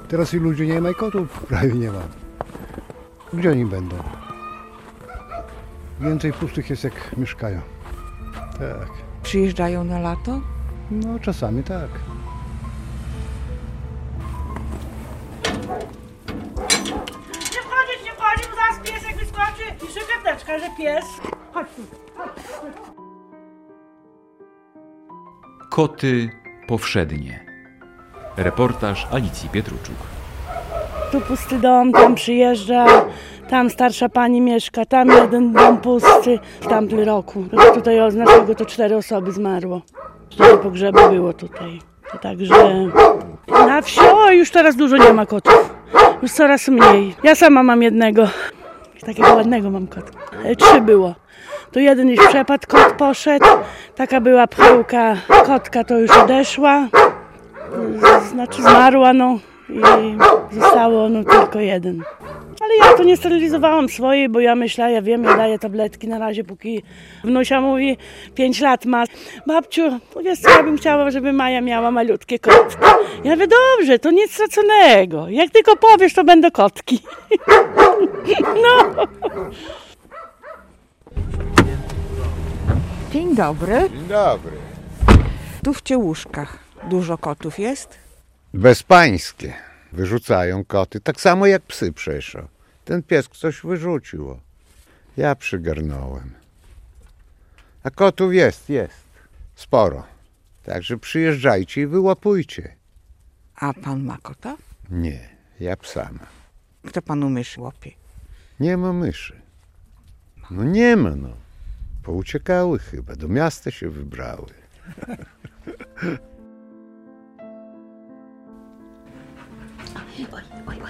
Teraz i ludzi nie ma i kotów prawie nie ma. Gdzie oni będą? Więcej pustych jest jak mieszkają. Tak. Przyjeżdżają na lato? No czasami tak. Nie wchodzi, bo zaraz piesek wyskoczy i szykawteczka, że pies. Chodź tu. Koty powszednie. Reportaż Alicji Pietruczuk. Tu pusty dom, tam przyjeżdża, tam starsza pani mieszka, tam jeden dom pusty w tamtym roku. Tutaj od naszego to 4 osoby zmarło. 4 pogrzeby było tutaj. Także na wsi już teraz dużo nie ma kotów. Już coraz mniej. Ja sama mam jednego. Takiego ładnego mam kota. 3 było. Tu jeden już przepadł, kot poszedł. Taka była pchełka, kotka to już odeszła. Znaczy zmarła, no. I zostało tylko jeden. Ale ja to nie sterylizowałam swojej, bo ja myślę, ja wiem, ja daję tabletki na razie, póki wnusia mówi 5 lat ma. Babciu, wiesz co, ja bym chciała, żeby Maja miała malutkie kotki. Ja mówię, dobrze, to nic straconego. Jak tylko powiesz, to będą kotki. No. Dzień dobry. Dzień dobry. Tu w Ciełuszkach dużo kotów jest? Bezpańskie. Wyrzucają koty, tak samo jak psy przeszło. Ten pies coś wyrzucił. Ja przygarnąłem. A kotów jest. Sporo. Także przyjeżdżajcie i wyłapujcie. A pan ma kota? Nie, ja psa mam. Kto panu myszy łapie? Nie ma myszy. No nie ma, no. Pouciekały chyba, do miasta się wybrały. Oj.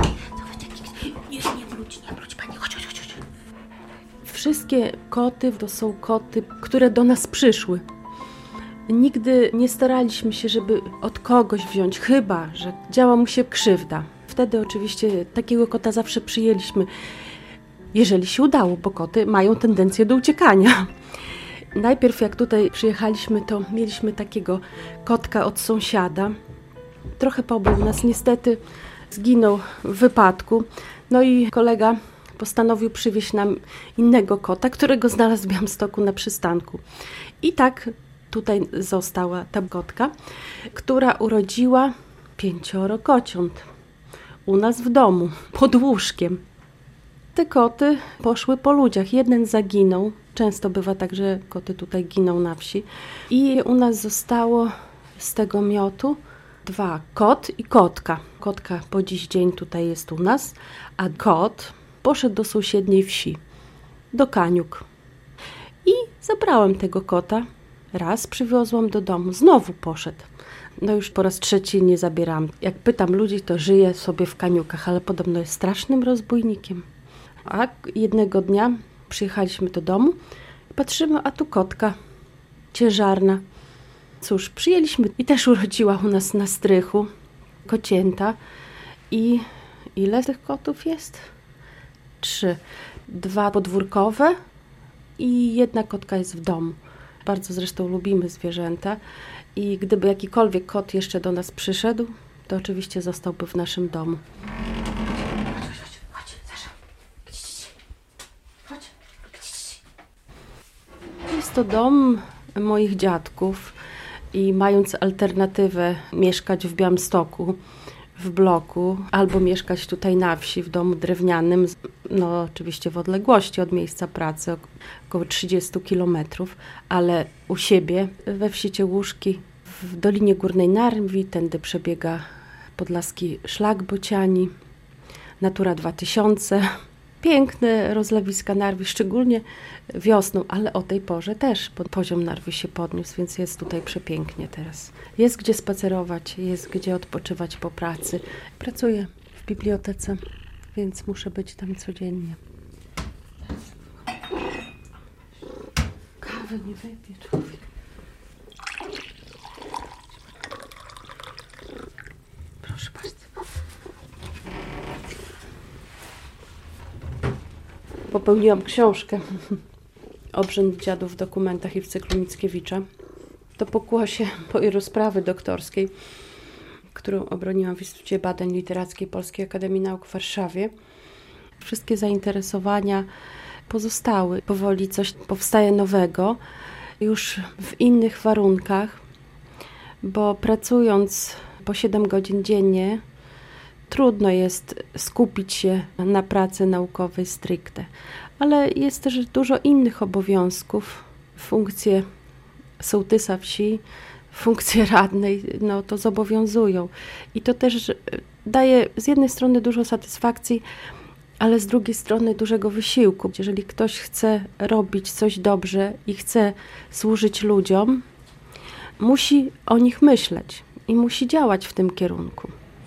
Nie wróć, pani, chodź. Wszystkie koty to są koty, które do nas przyszły. Nigdy nie staraliśmy się, żeby od kogoś wziąć, chyba że działa mu się krzywda. Wtedy oczywiście takiego kota zawsze przyjęliśmy, jeżeli się udało, bo koty mają tendencję do uciekania. Najpierw jak tutaj przyjechaliśmy, to mieliśmy takiego kotka od sąsiada. Trochę pobył nas, niestety zginął w wypadku. No i kolega postanowił przywieźć nam innego kota, którego znalazł w Białymstoku na przystanku. I tak tutaj została ta kotka, która urodziła 5 kociąt u nas w domu, pod łóżkiem. Te koty poszły po ludziach. Jeden zaginął. Często bywa tak, że koty tutaj giną na wsi. I u nas zostało z tego miotu 2. Kot i kotka. Kotka po dziś dzień tutaj jest u nas, a kot poszedł do sąsiedniej wsi, do Kaniuk. I zabrałam tego kota. Raz przywiozłam do domu, znowu poszedł. No już po raz 3 nie zabieram. Jak pytam ludzi, to żyje sobie w Kaniukach, ale podobno jest strasznym rozbójnikiem. A jednego dnia przyjechaliśmy do domu i patrzymy, a tu kotka ciężarna. Cóż, przyjęliśmy i też urodziła u nas na strychu kocięta. I ile tych kotów jest? 3. 2 podwórkowe i 1 kotka jest w domu. Bardzo zresztą lubimy zwierzęta i gdyby jakikolwiek kot jeszcze do nas przyszedł, to oczywiście zostałby w naszym domu. Chodź, Sasza. Chodź. Jest to dom moich dziadków i mając alternatywę mieszkać w Białymstoku, w bloku, albo mieszkać tutaj na wsi, w domu drewnianym, no oczywiście w odległości od miejsca pracy, około 30 kilometrów, ale u siebie we wsi Ciełuszki, w Dolinie Górnej Narwi, tędy przebiega podlaski szlak bociani, Natura 2000, piękne rozlewiska Narwi, szczególnie wiosną, ale o tej porze też poziom Narwi się podniósł, więc jest tutaj przepięknie teraz. Jest gdzie spacerować, jest gdzie odpoczywać po pracy. Pracuję w bibliotece, więc muszę być tam codziennie. Kawy nie wypije człowiek. Proszę bardzo. Popełniłam książkę Obrzęd dziadów w dokumentach i w cyklu Mickiewicza. To pokłosie mojej rozprawy doktorskiej. którą obroniłam w Instytucie Badań Literackich Polskiej Akademii Nauk w Warszawie. Wszystkie zainteresowania pozostały. Powoli coś powstaje nowego, już w innych warunkach, bo pracując po 7 godzin dziennie, trudno jest skupić się na pracy naukowej stricte. Ale jest też dużo innych obowiązków, funkcje sołtysa wsi, funkcje radnej, no to zobowiązują. I to też daje z jednej strony dużo satysfakcji, ale z drugiej strony dużego wysiłku. Jeżeli ktoś chce robić coś dobrze i chce służyć ludziom, musi o nich myśleć i musi działać w tym kierunku.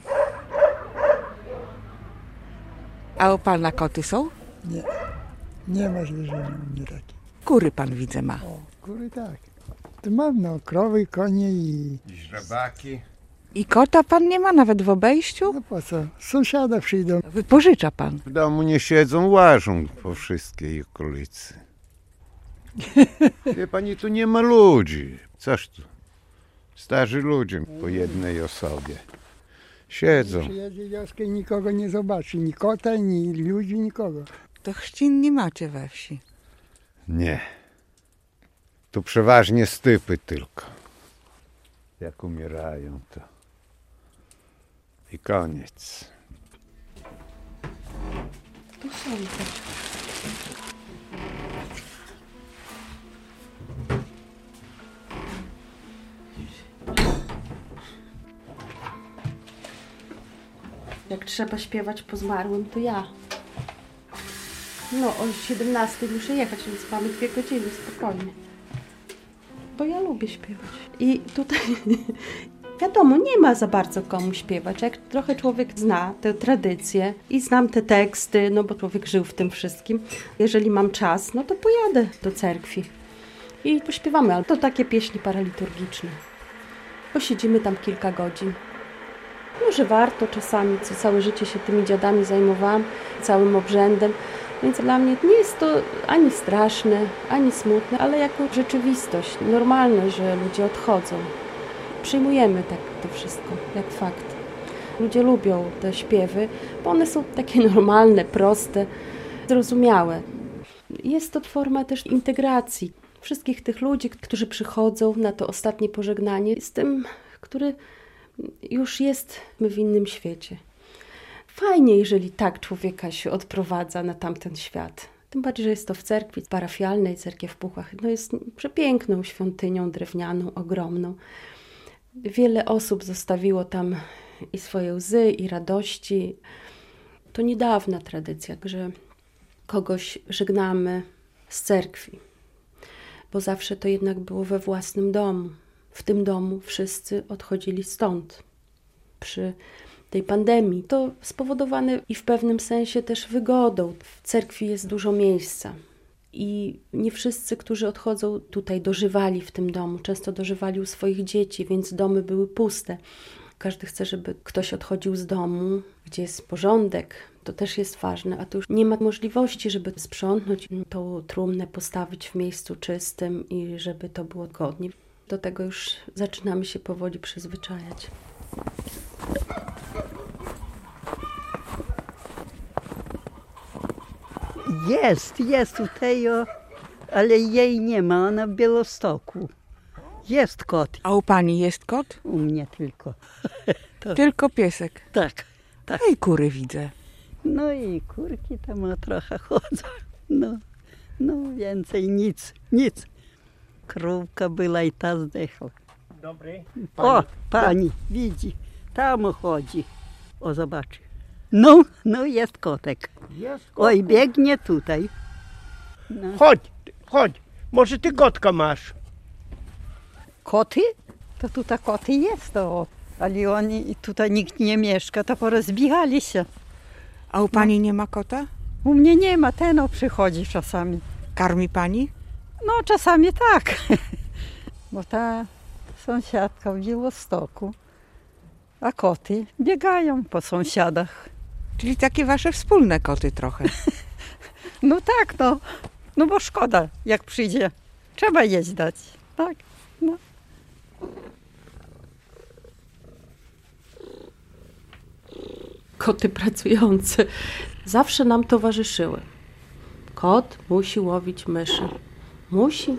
A u pana koty są? Nie, nie ma zwierzenia u mnie takiej. Kury pan widzę ma. O, kury tak. Tu mam no, krowy, konie i Żabaki. I kota pan nie ma nawet w obejściu? no po co? Sąsiada przyjdą. Wypożycza pan. W domu nie siedzą, łażą po wszystkiej okolicy. Wie pani, tu nie ma ludzi. Coś tu. Starzy ludzie po jednej osobie. Siedzą. Przyjedzie wioskę i nikogo nie zobaczy. Ni kota, ni ludzi, nikogo. To chrzcin nie macie we wsi. Nie. Tu przeważnie stypy tylko. Jak umierają, to i koniec. Tu są też. Jak trzeba śpiewać po zmarłym, to ja. No, o 17 muszę jechać, więc mamy 2 godziny spokojnie. Bo ja lubię śpiewać. I tutaj wiadomo, nie ma za bardzo komu śpiewać. Jak trochę człowiek zna tę tradycję i znam te teksty, no bo człowiek żył w tym wszystkim. Jeżeli mam czas, no to pojadę do cerkwi i pośpiewamy. Ale to takie pieśni paraliturgiczne. Posiedzimy tam kilka godzin. Może warto czasami, co całe życie się tymi dziadami zajmowałam, całym obrzędem. Więc dla mnie nie jest to ani straszne, ani smutne, ale jako rzeczywistość, normalne, że ludzie odchodzą. Przyjmujemy tak to wszystko, jak fakt. Ludzie lubią te śpiewy, bo one są takie normalne, proste, zrozumiałe. Jest to forma też integracji wszystkich tych ludzi, którzy przychodzą na to ostatnie pożegnanie z tym, który już jest w innym świecie. Fajnie, jeżeli tak człowieka się odprowadza na tamten świat. Tym bardziej, że jest to w cerkwi parafialnej, cerkiew w Puchach. No jest przepiękną świątynią drewnianą, ogromną. Wiele osób zostawiło tam i swoje łzy, i radości. To niedawna tradycja, że kogoś żegnamy z cerkwi, bo zawsze to jednak było we własnym domu. W tym domu wszyscy odchodzili stąd. Przy tej pandemii. To spowodowane i w pewnym sensie też wygodą. W cerkwi jest dużo miejsca i nie wszyscy, którzy odchodzą tutaj, dożywali w tym domu. Często dożywali u swoich dzieci, więc domy były puste. Każdy chce, żeby ktoś odchodził z domu, gdzie jest porządek. To też jest ważne, a tu już nie ma możliwości, żeby sprzątnąć tą trumnę, postawić w miejscu czystym i żeby to było godnie. Do tego już zaczynamy się powoli przyzwyczajać. Jest tutaj, ale jej nie ma, ona w Białymstoku. Jest kot. A u pani jest kot? U mnie tylko. Tylko piesek. Tak. No i kury widzę. No i kurki tam trochę chodzą. No więcej nic. Krówka była i ta zdechła. Dobry. O, pani, widzi, tam chodzi. O, zobaczy. No jest kotek. Jest kot. Oj, biegnie tutaj. No. Chodź. Może ty kotka masz? Koty? To tutaj koty jest, ale oni tutaj nikt nie mieszka, to porozbiegali się. A u pani nie ma kota? U mnie nie ma, ten przychodzi czasami. Karmi pani? No czasami tak, bo ta sąsiadka w Białymstoku, a koty biegają po sąsiadach. Czyli takie wasze wspólne koty trochę. No tak, no bo szkoda, jak przyjdzie, trzeba jeść dać, tak, no. koty pracujące, zawsze nam towarzyszyły. Kot musi łowić myszy. Musi.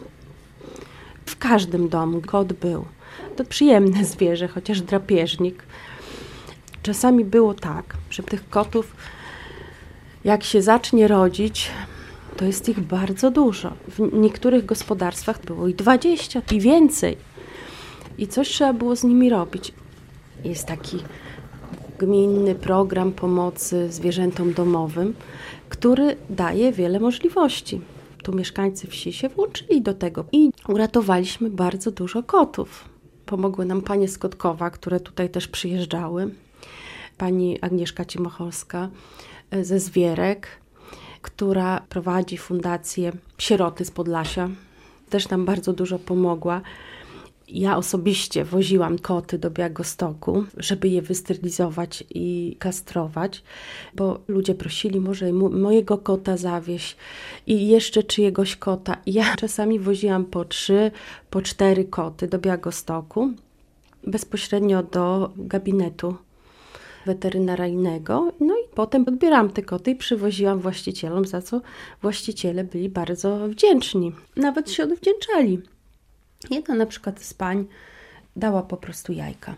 W każdym domu kot był. To przyjemne zwierzę, chociaż drapieżnik. Czasami było tak, że tych kotów, jak się zacznie rodzić, to jest ich bardzo dużo. W niektórych gospodarstwach było i 20 i więcej. I coś trzeba było z nimi robić. Jest taki gminny program pomocy zwierzętom domowym, który daje wiele możliwości. Tu mieszkańcy wsi się włączyli do tego i uratowaliśmy bardzo dużo kotów. Pomogły nam panie z Kotkowa, które tutaj też przyjeżdżały. Pani Agnieszka Cimocholska ze Zwierek, która prowadzi fundację Sieroty z Podlasia. Też nam bardzo dużo pomogła. Ja osobiście woziłam koty do Białegostoku, żeby je wysterylizować i kastrować, bo ludzie prosili, może mojego kota zawieźć i jeszcze czyjegoś kota. I ja czasami woziłam po 3, po 4 koty do Białegostoku, bezpośrednio do gabinetu weterynaryjnego. No i potem odbierałam te koty i przywoziłam właścicielom, za co właściciele byli bardzo wdzięczni. Nawet się odwdzięczali. Jedna na przykład z pań dała po prostu jajka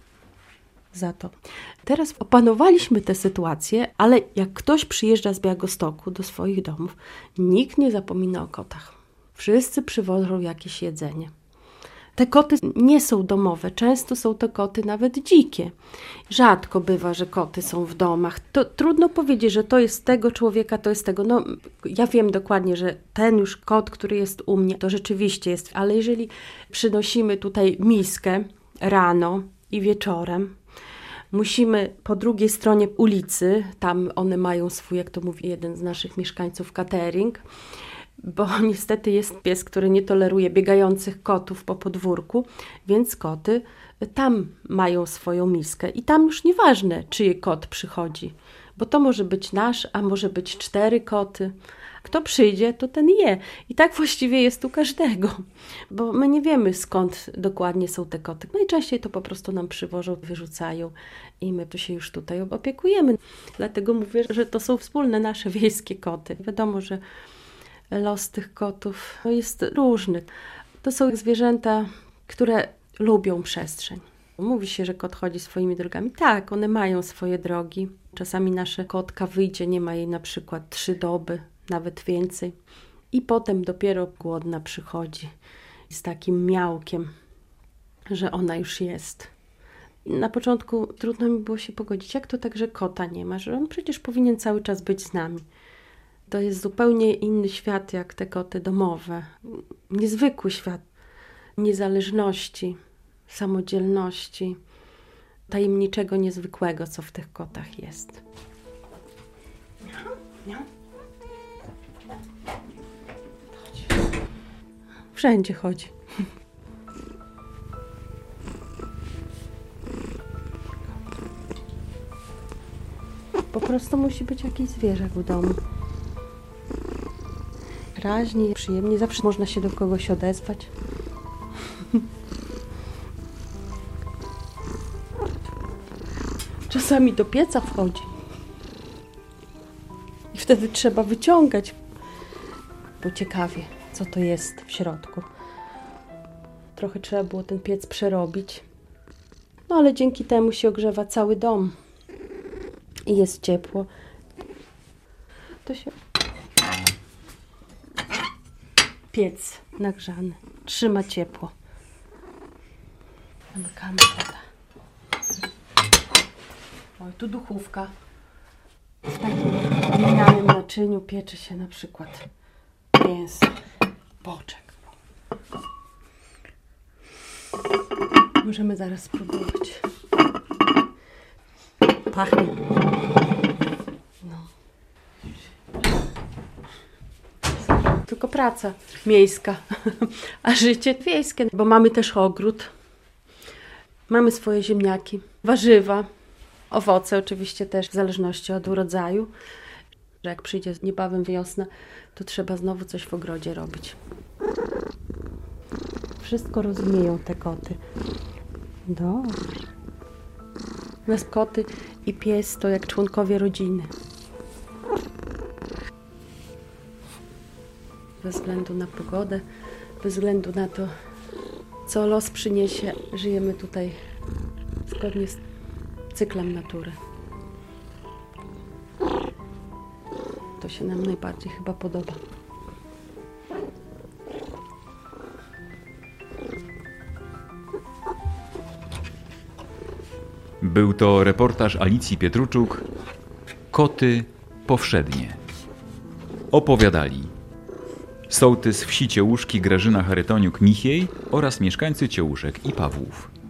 za to. Teraz opanowaliśmy tę sytuację, ale jak ktoś przyjeżdża z Białegostoku do swoich domów, nikt nie zapomina o kotach. Wszyscy przywożą jakieś jedzenie. Te koty nie są domowe, często są to koty nawet dzikie. Rzadko bywa, że koty są w domach. To trudno powiedzieć, że to jest tego człowieka, to jest tego. No, ja wiem dokładnie, że ten już kot, który jest u mnie, to rzeczywiście jest. Ale jeżeli przynosimy tutaj miskę rano i wieczorem, musimy po drugiej stronie ulicy, tam one mają swój, jak to mówi jeden z naszych mieszkańców, catering, bo niestety jest pies, który nie toleruje biegających kotów po podwórku, więc koty tam mają swoją miskę. I tam już nieważne, czyj kot przychodzi, bo to może być nasz, a może być 4 koty. Kto przyjdzie, to ten je. I tak właściwie jest u każdego, bo my nie wiemy, skąd dokładnie są te koty. Najczęściej to po prostu nam przywożą, wyrzucają i my to się już tutaj opiekujemy. Dlatego mówię, że to są wspólne nasze wiejskie koty. Wiadomo, że los tych kotów jest różny. To są zwierzęta, które lubią przestrzeń. Mówi się, że kot chodzi swoimi drogami. Tak, one mają swoje drogi. Czasami nasza kotka wyjdzie, nie ma jej na przykład 3 doby, nawet więcej. I potem dopiero głodna przychodzi z takim miałkiem, że ona już jest. Na początku trudno mi było się pogodzić, jak to tak, że kota nie ma, że on przecież powinien cały czas być z nami. To jest zupełnie inny świat jak te koty domowe. Niezwykły świat niezależności, samodzielności, tajemniczego, niezwykłego, co w tych kotach jest. Wszędzie chodzi. Po prostu musi być jakiś zwierzak w domu. Raźnie, przyjemnie, zawsze można się do kogoś odezwać. Czasami do pieca wchodzi. I wtedy trzeba wyciągać, bo ciekawie, co to jest w środku. Trochę trzeba było ten piec przerobić. No ale dzięki temu się ogrzewa cały dom. I jest ciepło. To się... Piec nagrzany. Trzyma ciepło. Zamykamy wodę. Oj, tu duchówka. W takim glinianym naczyniu pieczy się na przykład mięso, boczek. Możemy zaraz spróbować. Pachnie. No. Tylko praca miejska, a życie wiejskie, bo mamy też ogród. Mamy swoje ziemniaki, warzywa, owoce oczywiście też w zależności od rodzaju. Jak przyjdzie niebawem wiosna, to trzeba znowu coś w ogrodzie robić. Wszystko rozumieją te koty. Dobrze. U nas koty i pies to jak członkowie rodziny. Bez względu na pogodę, bez względu na to, co los przyniesie, żyjemy tutaj zgodnie z cyklem natury. To się nam najbardziej chyba podoba. Był to reportaż Alicji Pietruczuk Koty powszednie. Opowiadali sołtys wsi Ciełuszki Grażyna Charytoniuk-Michiej oraz mieszkańcy Ciełuszek i Pawłów.